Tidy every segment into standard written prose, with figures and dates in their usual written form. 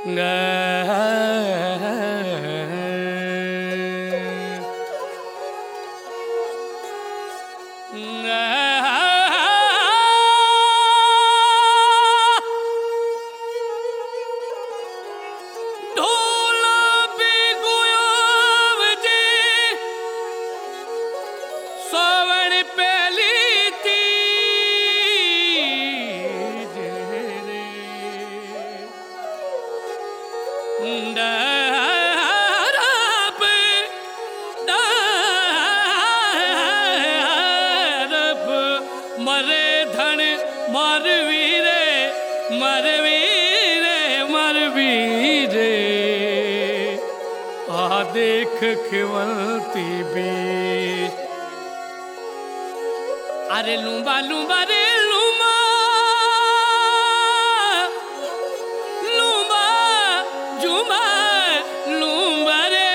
मरे धन मर वीरे मर वीरे मर वीरे आ देख खिवलती भी अरे लूंबा लूंबा रे लूंबा लूंबा जुमा लूंबा रे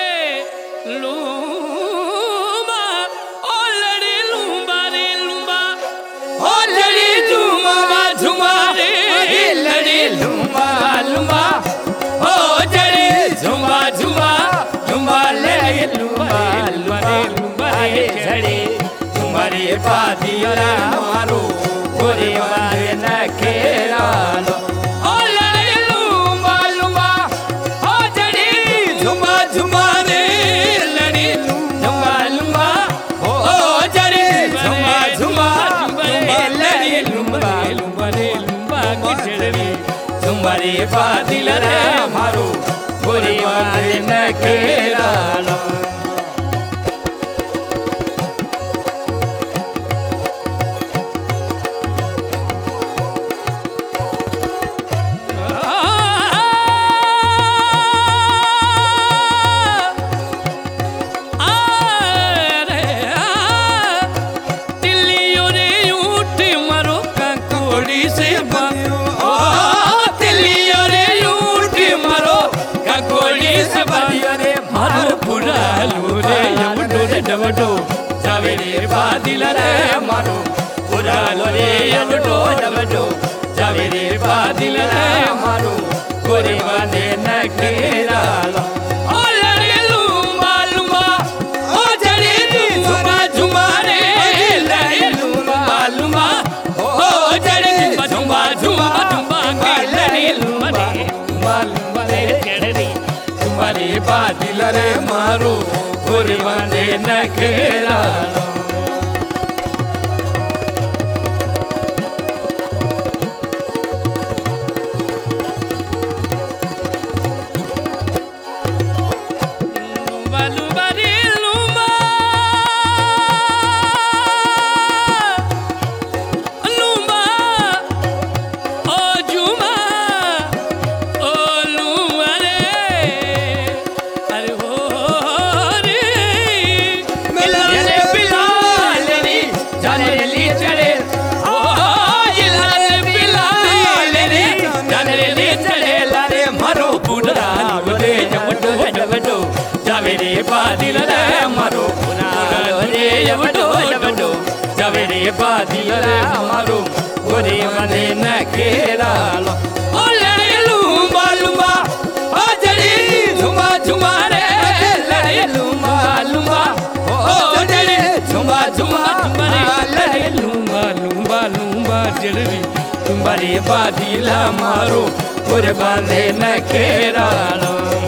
लूंबा ओ लड़ी लूंबा रे लूंबा ओ लड़ी जुमा जुमा रे लड़ी लूंबा लूंबा ओ जड़ी जुमा जुमा जुमा लड़ी लूंबा लूंबा रे लूंबा रे जड़ी तुम्हारे पादिया मारो गोरे वाले न खेरालो ओ लड़ी लूंबा लूंबा ओ जड़ी जुमा जुमा रे लड़ी लूंबा लूंबा ओ जड़ी जुमा जुमा जुमा लड़ी लूंबा लूंबा रे लूंबा की जड़ी तुम्हारे पादिया मारो गोरे वाले न खेरालो डबडो जावेरे बादिल रे मारो पुरालो रे डबडो डबडो जावेरे बादिल रे मारो गोरे वाले न खेरालो ओ लड़ी लूंबा लूंबा ओ जड़ी जुमा जुमा रे लड़ी लूंबा लूंबा ओ जड़ी जुमा जुमा जुमा लड़ी लूंबा लूंबा लूंबा रे जड़ी तुम्हारे बादिल रे मारो गोरे वाले न खेरालो लूंबा लूंबा रे लूंबा लूंबा ओ जुमा ओ लूंबा रे अरे हो जावेरे बादिल रे मारो रे यवडो यवडो जावेरे बादिल रे मारो गोरे वाले न खेरालो ओ लड़ी लूंबा लूंबा ओ जड़ी झुमा झुमा रे लड़ी लूंबा लूंबा ओ जड़ी झुमा झुमा लड़ी लूंबा लूंबा लूंबा जड़ी तुम्हारे बादिल मारो गोरे वाले न खेरालो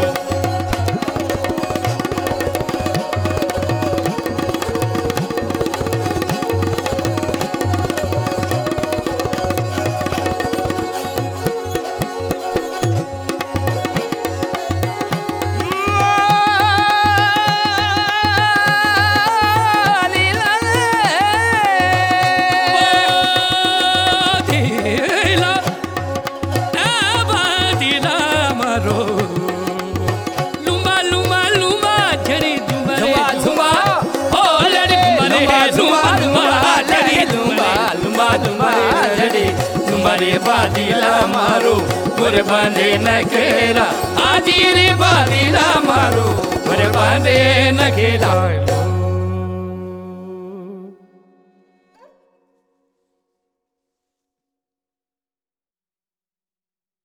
तुम्हारे बादिला मारो गोरे बांधे न खेरा आजी रे बादिला मारो गोरे बांधे न खेरा।